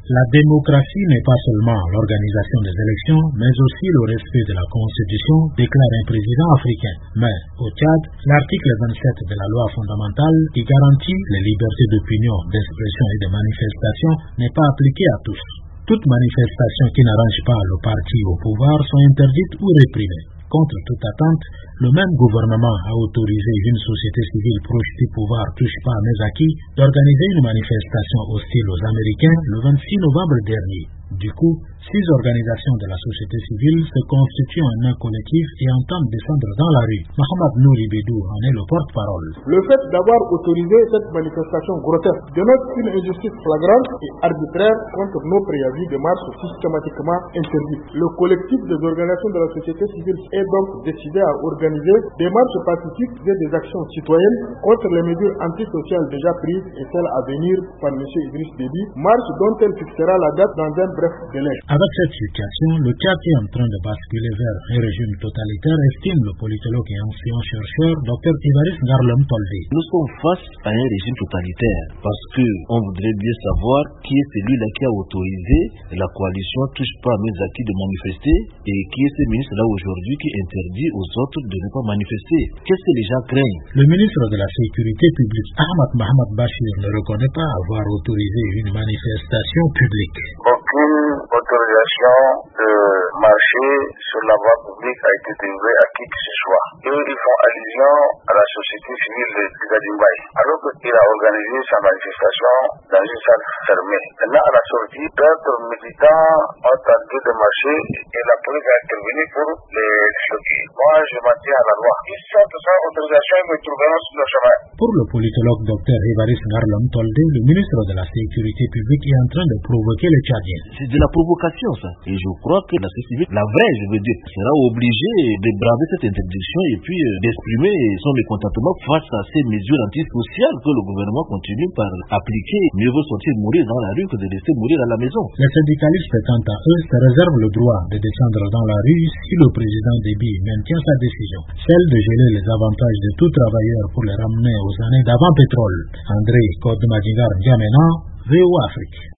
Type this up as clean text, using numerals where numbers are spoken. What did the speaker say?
La démocratie n'est pas seulement l'organisation des élections, mais aussi le respect de la Constitution, déclare un président africain. Mais au Tchad, l'article 27 de la loi fondamentale qui garantit les libertés d'opinion, d'expression et de manifestation n'est pas appliqué à tous. Toutes manifestations qui n'arrangent pas le parti au pouvoir sont interdites ou réprimées. Contre toute attente, le même gouvernement a autorisé une société civile proche du pouvoir touche pas à mes acquis d'organiser une manifestation hostile aux Américains le 26 novembre dernier. Du coup, 6 organisations de la société civile se constituent en un collectif et entendent descendre dans la rue. Mohamed Nouri Bédou en est le porte-parole. Le fait d'avoir autorisé cette manifestation grotesque dénonce une injustice flagrante et arbitraire contre nos préavis de marche systématiquement interdits. Le collectif des organisations de la société civile est donc décidé à organiser des marches pacifiques et des actions citoyennes contre les mesures antisociales déjà prises et celles à venir par M. Idriss Déby, marche dont elle fixera la date dans un bref délai. Avec cette situation, le Tchad est en train de basculer vers un régime totalitaire, estime le politologue et ancien chercheur Dr Évariste Ngarlem Tolvé. Nous sommes face à un régime totalitaire parce que on voudrait bien savoir qui est celui-là qui a autorisé la coalition touche pas à mes acquis de manifester et qui est ce ministre-là aujourd'hui qui interdit aux autres de ne pas manifester. Qu'est-ce que les gens craignent? Le ministre de la Sécurité publique, Ahmad Mohamed Bachir, ne reconnaît pas avoir autorisé une manifestation publique. Aucune autorisation de marcher sur la voie publique a été délivrée à qui que ce soit. Eux, ils font allusion à la société civile de Gadimbaï, alors qu'il a organisé sa manifestation dans une salle fermée. Maintenant, à la sortie, d'autres militants ont tenté de marcher et la police a intervenu pour les choquer. Moi, je m'en tiens à la loi. Ils sont sans autorisation, ils me trouveront sur le chemin. Pour le politologue Dr Évariste Ngarlem Tolvé, le ministre de la Sécurité publique est en train de provoquer les Tchadiens. C'est de la provocation, ça. Et je crois que la société civile, la vraie, je veux dire, sera obligée de braver cette interdiction et puis d'exprimer son mécontentement face à ces mesures antisociales que le gouvernement continue par appliquer. Mieux vaut sortir mourir dans la rue que de laisser mourir à la maison. Les syndicalistes, quant à eux, se réservent le droit de descendre dans la rue si le président Déby maintient sa décision, celle de geler les avantages de tout travailleur pour les ramener aux années d'avant pétrole. André Kodmadjigar Djamena, VO Afrique.